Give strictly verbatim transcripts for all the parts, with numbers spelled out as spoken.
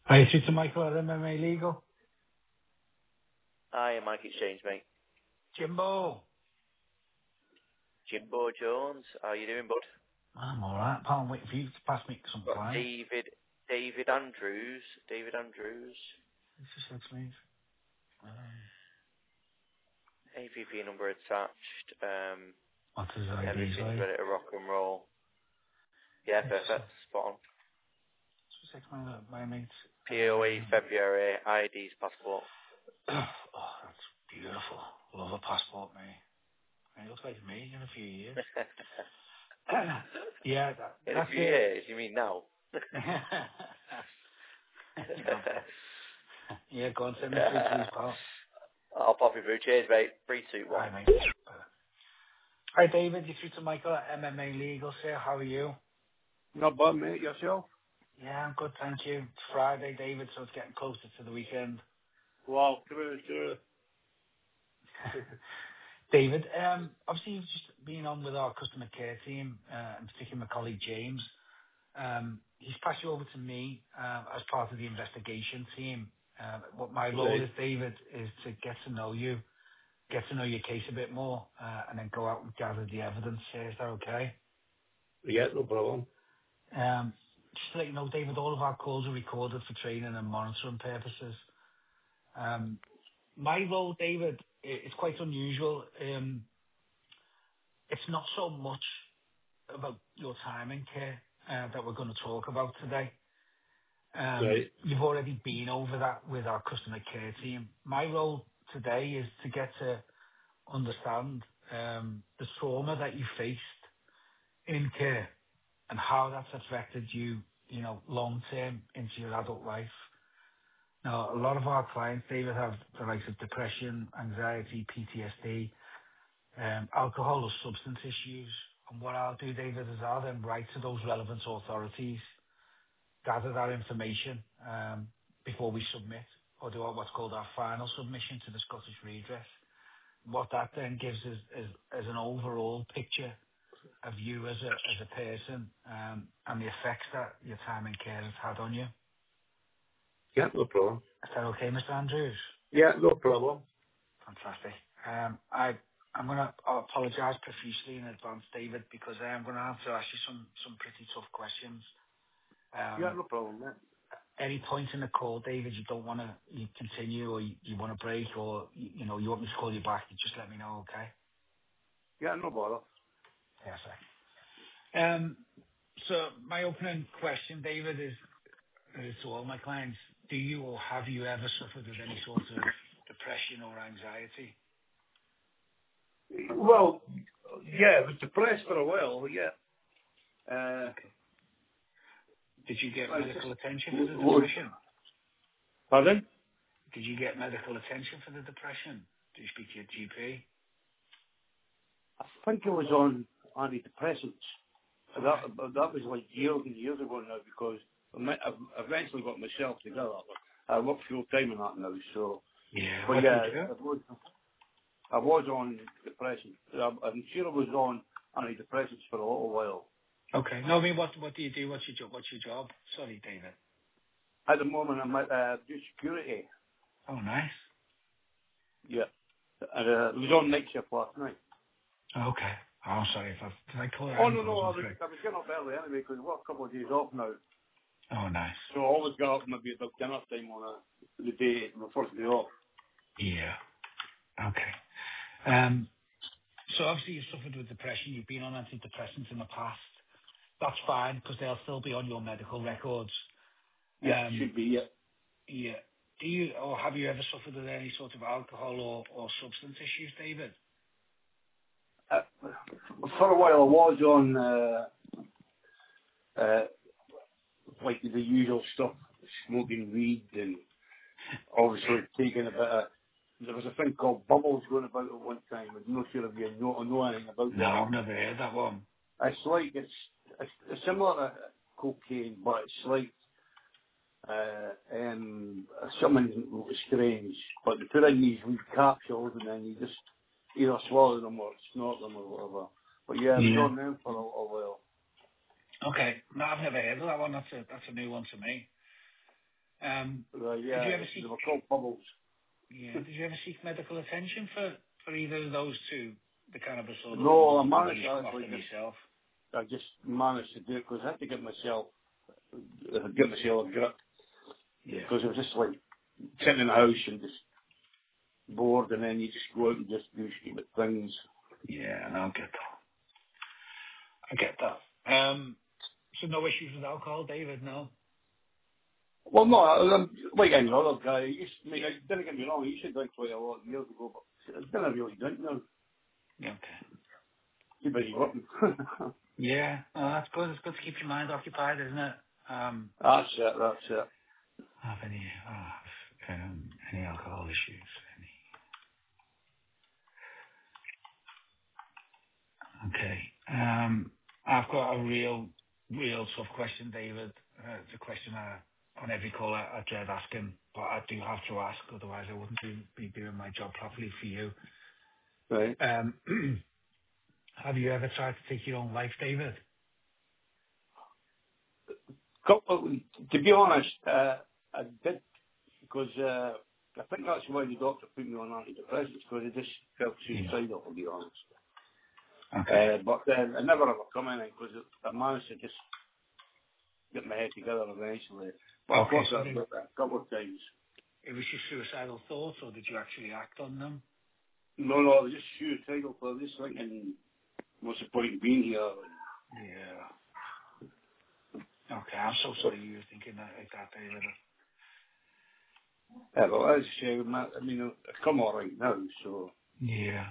Hi, it's to Michael at M M A Legal. Hi, Mike Exchange, mate. Jimbo. Jimbo Jones, how you doing, bud? I'm alright, pal. I'm waiting for you to pass me some Got clients. David, David Andrews, David Andrews, This is six leave. Um, A V P number attached. Um, what is I Ds everything's like? ready to rock and roll. Yeah, It's uh, perfect, spot on. six my, my mates. P O A Um, February, I Ds, passport. oh, that's beautiful. Love a passport, mate. It looks like me in a few years. yeah, that, In a that's few it. years, you mean now? no, pal. Yeah, go on, send me through, please, pal. I'll pop you through. Cheers, mate. Three, two, one. Hi, mate. Hi, David. You're through to Michael at M M A Legal, sir. How are you? Not bad, mate. Yourself? Yeah, I'm good, thank you. It's Friday, David, so it's getting closer to the weekend. Wow, true, true. David, um, obviously you've just been on with our customer care team, uh, in particular my colleague James. Um, he's passed you over to me uh, as part of the investigation team. Uh, what my role Right. is, David, is to get to know you, get to know your case a bit more, uh, and then go out and gather the evidence. Is that okay? Yeah, no problem. Um, just to let you know, David, all of our calls are recorded for training and monitoring purposes. Um, My role, David, i- is quite unusual. Um, It's not so much about your time in care uh, that we're going to talk about today. Um, Right. You've already been over that with our customer care team. My role today is to get to understand um, the trauma that you faced in care and how that's affected you, you know, long term into your adult life. Now, a lot of our clients, David, have the likes of depression, anxiety, P T S D, um, alcohol or substance issues. And what I'll do, David, is I'll then write to those relevant authorities, gather that information um, before we submit or do what's called our final submission to the Scottish Redress. What that then gives is, is, is an overall picture of you as a as a person um, and the effects that your time in care has had on you. Yeah, no problem. Is that okay, Mister Andrews? Yeah, no problem. Fantastic. Um, I, I'm going to apologize profusely in advance, David, because I am going to have to ask you some, some pretty tough questions. Yeah, Um, no problem, mate. any point in the call, David, you don't want to you continue or you, you want to break or, you, you know, you want me to call you back, you just let me know, okay? Yeah, no bother. Yes, sir. Um, so my opening question, David, is, is to all my clients. Do you or have you ever suffered with any sort of depression or anxiety? Well, yeah, I was depressed for a while, yeah. Uh, Okay. Did you get I was just, medical attention for w- the w- depression? pardon? Did you get medical attention for the depression? Did you speak to your G P? I think I was on antidepressants. Okay. That, that was like years and years ago now because I me- I eventually got myself together. I work full time in that now, so. Yeah. But What do you yeah, do? I was, I was on depression. I'm I'm sure I was on antidepressants for a little while. Okay. No, I mean, what what do you do? What's your job? What's your job? Sorry, David. At the moment, I'm at uh, do security. Oh, nice. Yeah. And uh, I was on night shift last night. Okay. Oh, I'm sorry if I did I call. I Oh, haven't no, no, called I you was, correct. I was getting up early anyway because I've got a couple of days off now. Oh, nice. So I always get up maybe about dinner time on a, the day, my first day off. Yeah. Okay. Um. So obviously you've suffered with depression. You've been on antidepressants in the past. That's fine because they'll still be on your medical records. Yeah, Um. should be, yeah. Yeah. Do you or have you ever suffered with any sort of alcohol or, or substance issues, David? Uh, for a while I was on, uh, uh, like the usual stuff, smoking weed and obviously taking a bit of, there was a thing called bubbles going about at one time. I'm not sure if you know, know anything about No, that. I've never heard that one. It's like, it's, it's, it's similar to cocaine, but it's like, uh, um, something strange. But they put in these wee capsules and then you just either swallow them or snort them or whatever. But yeah, I was Yeah. on them for a little while. Okay. No, I've never heard of that one. That's a that's a new one to me. Um, Right, did yeah, you ever seek? they were called bubbles. Yeah. Did you ever seek medical attention for for either of those two, the cannabis or the No, I or the managed use to off actually them just, yourself? I just managed to do it because I had to get myself, uh, get myself a grip. Yeah. Because it was just like sitting in the house and just bored, and then you just go out and just do stupid things. Yeah, and I'll get that. I get that. Um, so no issues with alcohol, David? No. Well, no, I- I'm like any other guy. I, used, I mean, I didn't get me wrong. I used to drink quite a lot years ago, but I didn't really drink now. Yeah. Okay. Too busy working. Yeah. Oh, that's good. It's good to keep your mind occupied, isn't it? Um, That's it. That's it. have any uh, um, any alcohol issues? Any? Okay. Um, I've got a real, real tough question, David. Uh, it's a question I, on every call I, I dread asking, but I do have to ask, otherwise I wouldn't do, be doing my job properly for you. Right. Um, have you ever tried to take your own life, David? Couple, to be honest, uh, I did because uh, I think that's why the doctor put me on antidepressants because I just felt Yeah. suicidal, to be honest. Okay. Uh, but then I never ever come in because I managed to just get my head together eventually. But I've Okay, thought so that then about that a couple of times. it was just suicidal thoughts, or did you actually act on them? No, no, they're just suicidal for this thinking, what's the point in being here? Yeah. Okay, I'm so sorry you were thinking that like that, David. Yeah, well, as I say, my- I mean, I've come all right now, so, Yeah.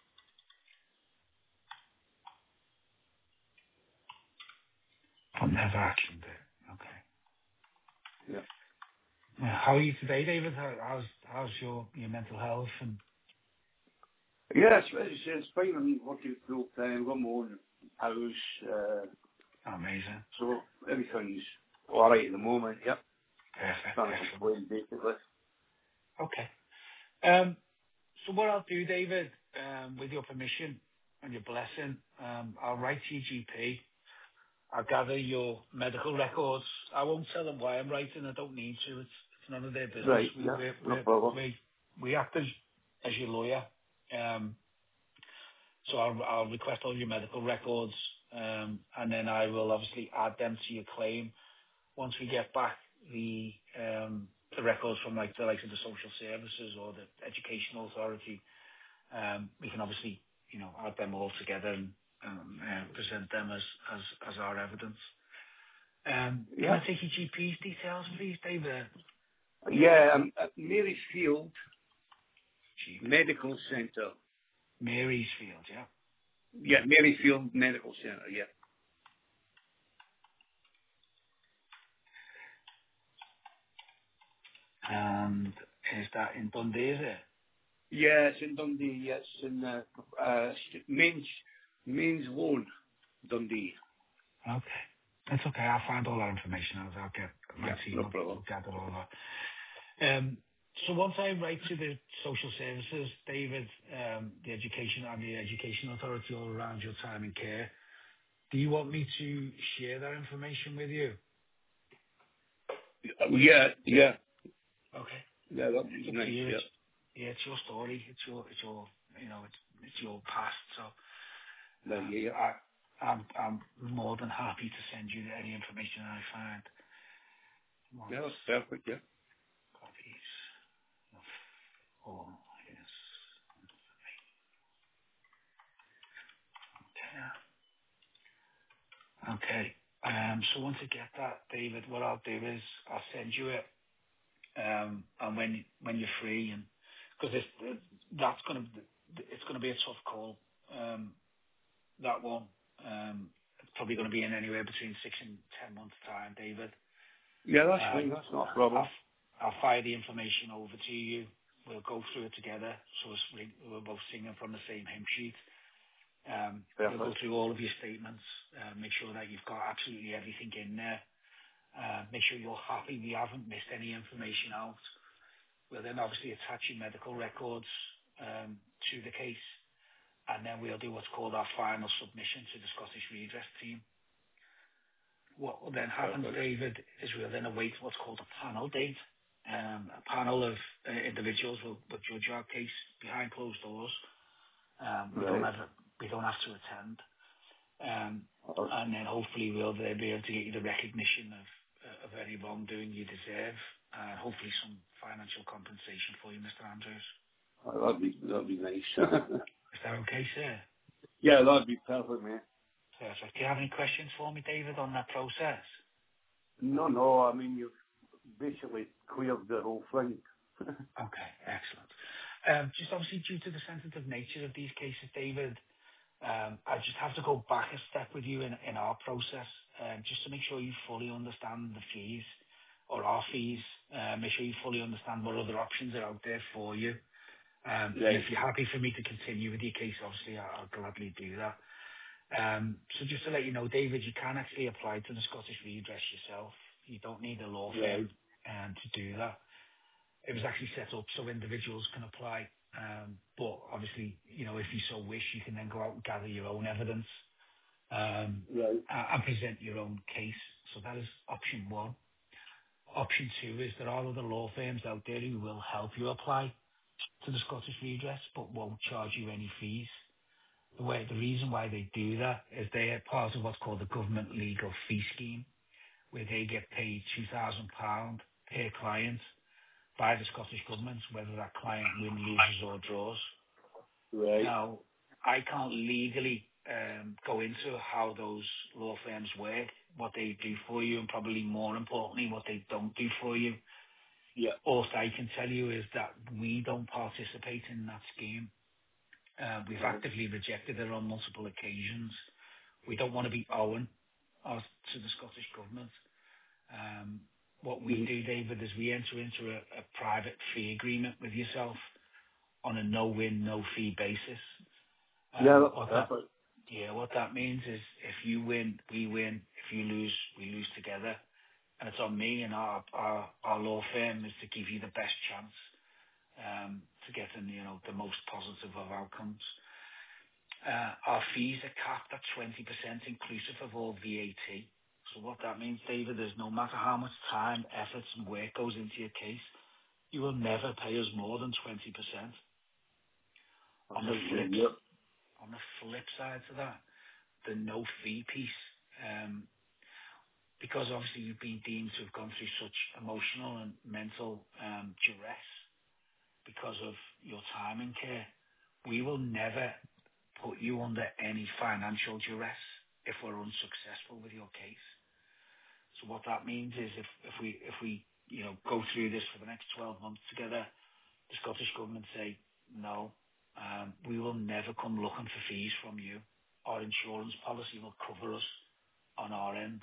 I've never actioned it. Okay. yeah. Yeah, how are you today, David? How, how's how's your your mental health and Yes, as I say, it's fine. I'm working full time, got my own house, uh, amazing. so everything's all right at the moment, yep. Perfect. Can't Excellent. complain, basically. Okay. Um. So what I'll do, David, um, with your permission and your blessing, um, I'll write to your G P. I'll gather your medical records. I won't tell them why I'm writing. I don't need to. It's, it's none of their business. Right, We yeah, we no we problem. we, we act as as your lawyer. Um, so I'll, I'll request all your medical records, um, and then I will obviously add them to your claim once we get back the um, the records from like the likes of the social services or the educational authority. Um, we can obviously you know add them all together and um, uh, present them as as as our evidence. Um, Can Yeah. I take your G P's details, please, David? Yeah, I'm at Maryfield G P. Medical Centre. Mary's Field, yeah. Yeah, Maryfield Medical Centre, yeah. And is that in Dundee, is it? Yeah, it's in Dundee, yeah, it's in uh, uh, Mains, Mains Loan, Dundee. Okay. That's okay. I'll find all that information out. I'll get my Yeah, team no will problem. will gather all that. Um, So once I write to the social services, David, um, the education and the education authority all around your time in care, do you want me to share that information with you? Yeah, yeah, Okay. yeah, that'd It's be up to nice, you. yeah. It's, yeah, it's your story. It's your, it's your, you know, it's, it's your past. So No, um, yeah, yeah. I, I'm, I'm more than happy to send you any information I find. Yeah, Once that's perfect, yeah. copies of all his. Okay. Okay. Um, so once I get that, David, what I'll do is I'll send you it. Um, and when when you're free, and because it's that's gonna it's gonna be a tough call. Um, that one. Um, it's probably going to be in anywhere between six and ten months' time, David. Yeah, that's Um, fine, that's not a problem. I'll, I'll fire the information over to you. We'll go through it together, so it's, we- we're both singing from the same hymn sheet. Um, we'll go Perfect. through all of your statements, uh, make sure that you've got absolutely everything in there. Uh, make sure you're happy we haven't missed any information out. We'll then obviously attach your medical records um, to the case, and then we'll do what's called our final submission to the Scottish Redress team. what will then happen, Perfect. David, is we'll then await what's called a panel date. Um, a panel of uh, individuals will, will judge our case behind closed doors. Um, we don't Right. have we don't have to attend, um, Uh, and then hopefully we'll then be able to get you the recognition of uh, of any wrongdoing you deserve, and hopefully some financial compensation for you, Mister Andrews. that'd be that'd be nice. Is that okay, sir? Yeah, that'd be perfect, mate. Perfect. Do you have any questions for me, David, on that process? No, no. I mean, you've basically cleared the whole thing. Okay, excellent. Um, Just obviously due to the sensitive nature of these cases, David, um, I just have to go back a step with you in in our process, um, just to make sure you fully understand the fees or our fees. uh, Make sure you fully understand what other options are out there for you. Um, And Right. if you're happy for me to continue with your case, obviously, I- I'll gladly do that. Um, So just to let you know, David, you can actually apply to the Scottish Redress yourself. You don't need a law Right. firm um, to do that. It was actually set up so individuals can apply. Um, but obviously, you know, if you so wish, you can then go out and gather your own evidence um, Right. a- and present your own case. So that is option one. Option two is there are other law firms out there who will help you apply to the Scottish Redress but won't charge you any fees. The way, the reason why they do that is they are part of what's called the Government Legal Fee Scheme, where they get paid two thousand pounds per client by the Scottish Government, whether that client win, loses or draws. Right. Now, I can't legally um, go into how those law firms work, what they do for you, and probably more importantly, what they don't do for you. Yeah. All I can tell you is that we don't participate in that scheme. Uh, we've Right. actively rejected it on multiple occasions. We don't want to be owing us to the Scottish Government. Um, what we Mhm. do, David, is we enter into a, a private fee agreement with yourself on a no-win, no-fee basis. Yeah, Um, that's what that, perfect. yeah, what that means is if you win, we win. If you lose, we lose together. And it's on me and our our, our law firm is to give you the best chance um, to get in, you know, the most positive of outcomes. Uh, our fees are capped at twenty percent inclusive of all V A T. So what that means, David, is no matter how much time, effort and work goes into your case, you will never pay us more than twenty percent. That On the sounds flip, good. Yep. on the flip side to that, the no fee piece, um, because obviously you've been deemed to have gone through such emotional and mental um, duress because of your time in care, we will never put you under any financial duress if we're unsuccessful with your case. So what that means is if, if we if we you know go through this for the next twelve months together, the Scottish Government say no, um, we will never come looking for fees from you. Our insurance policy will cover us on our end.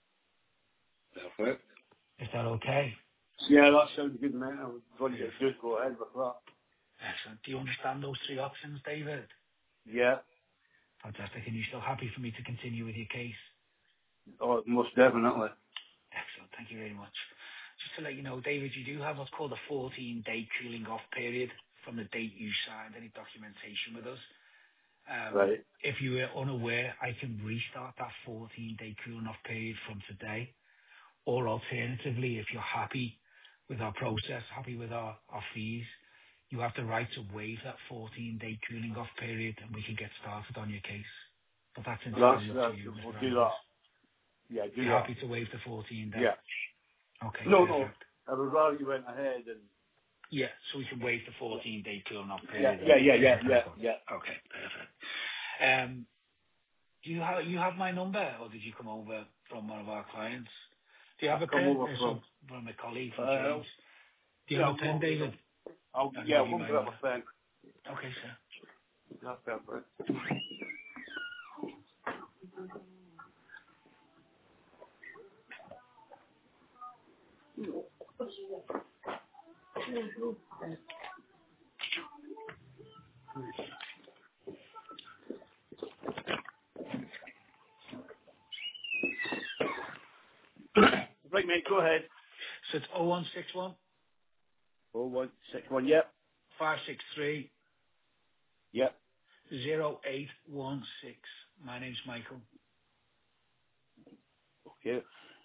Perfect. Is that okay? Yeah, that sounds good, mate. I was going to Perfect. just go ahead with that. Excellent. Do you understand those three options, David? Yeah. Fantastic. And you still happy for me to continue with your case? Oh, most definitely. Excellent. Thank you very much. Just to let you know, David, you do have what's called a fourteen-day cooling off period from the date you signed any documentation with us. Um, Right. if you were unaware, I can restart that fourteen-day cooling off period from today. Or alternatively, if you're happy with our process, happy with our, our fees, you have the right to waive that fourteen-day cooling off period and we can get started on your case. But that's That's, entirely up to that's, you, we'll Mister do Andrews. that. Yeah, do You're that. happy to waive the fourteen-day? Yeah. Okay, No, no. perfect. I would rather you went ahead and... Yeah, so we can waive the Yeah. fourteen-day cooling off Yeah, period yeah, and yeah, get yeah, the yeah, crack on. yeah. Okay, perfect. Um, do you have you have my number, or did you come over from one of our clients? Do you have I've a come pen? over Uh, from... some from a colleague from Uh, James. Do you yeah, have a I'll pen, go with David? them. I'll, I can yeah, give I'll you go and my grab number. a pen. Okay, sir. That's perfect. Right, mate, go ahead. So it's oh one six one, Oh, one, six, one, yep, five six three, yep. oh eight one six. My name's Michael. Yeah.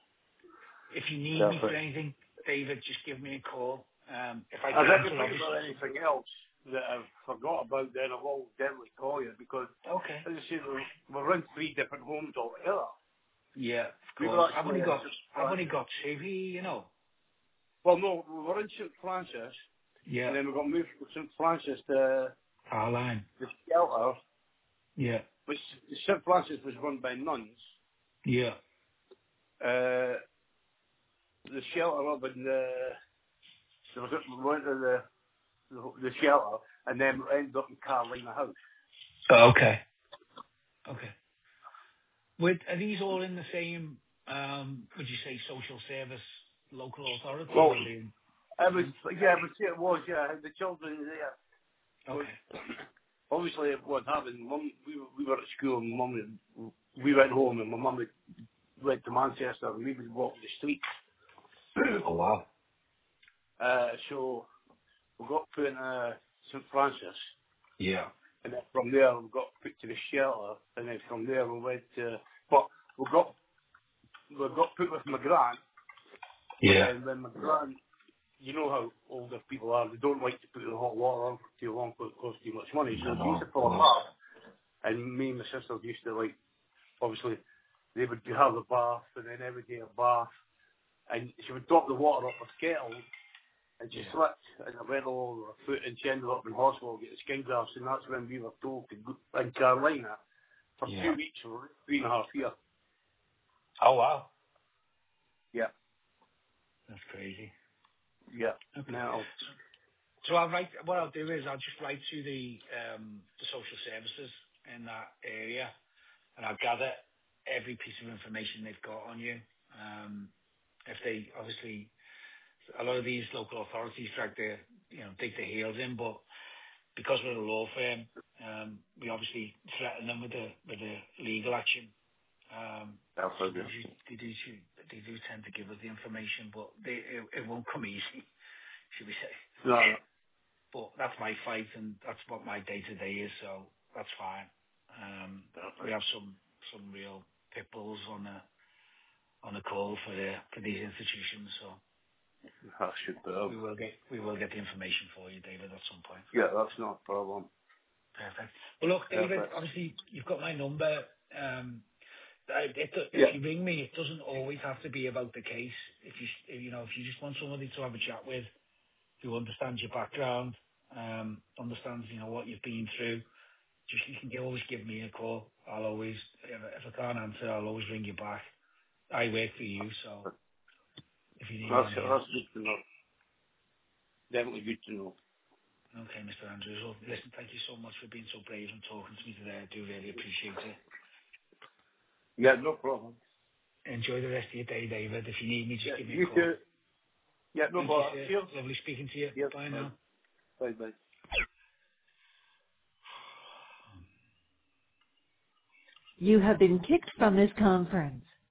If you need me for Perfect. anything, David, just give me a call. Um, if I If I can't, can then think about obviously. anything else that I've forgot about, then I will definitely call you because, Okay. as I said, we're, we're in three different homes altogether. Yeah, of We course. were I've actually only in got, Saint I've only Francis. got two here, you know. Well, no, we were in Saint Francis, Yeah. and then we got moved from Saint Francis to Our line. the shelter, Yeah. which Saint Francis was run by nuns. Yeah. Uh, the shelter up in the, so we went to the, the, the shelter, and then we ended up in Carolina House. Oh, okay. Okay. With, are these all in the same, um, would you say, social service local authority Well, or are they in I was, different? yeah, I would say it was, yeah, the children there. But Okay. obviously, what happened, mum, we, were- we were at school, and mum, we went home, and my mum had went to Manchester, and we would walk the street. Oh, wow. uh, so we got put in uh, Saint Francis, Yeah. and then from there we got put to the shelter, and then from there we went to, but we got we got put with my gran, but Yeah. then when my gran, you know how older people are, they don't like to put in hot water on for too long because it costs too much money. No, So they no, used of to fill a course. bath, and me and my sisters used to like, obviously, they would have a bath, and then every day a bath, and she would drop the water off a kettle, and she Yeah. slipped, and it went all over her foot, and she ended up in hospital getting skin grafts, and that's when we were told to go in Carolina for Yeah. two weeks, or three and a half years. Oh, wow. Yeah, That's crazy. yeah. Okay. Now, So I'll write, what I'll do is I'll just write to the, um, the social services in that area and I'll gather every piece of information they've got on you. Um, if they, obviously, a lot of these local authorities drag their, you know, dig their heels in, but because we're a law firm, um, we obviously threaten them with the, with the legal action. Um, that's so how they good. do, they do, they do tend to give us the information, but they, it, it won't come easy, should we say. No, no. But that's my fight, and that's what my day to day is. So that's fine. Um, we have some some real pit bulls on the on the call for the for these institutions. So That should be up. we will get we will get the information for you, David, at some point. Yeah, that's not a problem. Perfect. Well, look, David. Perfect. Obviously, you've got my number. Um, I- it, if Yeah, you ring me, it doesn't always have to be about the case. If you you know if you just want somebody to have a chat with who understands your background, um, understands you know what you've been through. Just you can always give me a call. I'll always, if, if I can't answer, I'll always ring you back. I work for you, so if you need me, that's, I'm here. that's good to know. Definitely good to know. Okay, Mister Andrews. Well, listen, thank you so much for being so brave and talking to me today. I do really appreciate it. Yeah, no problem. Enjoy the rest of your day, David. If you need me, Yeah, just give me you a call. too. Yeah, no Thank you, problem. sir. Cheers. Lovely speaking to you. Yes, Bye bye. now. Bye, bye. You have been kicked from this conference.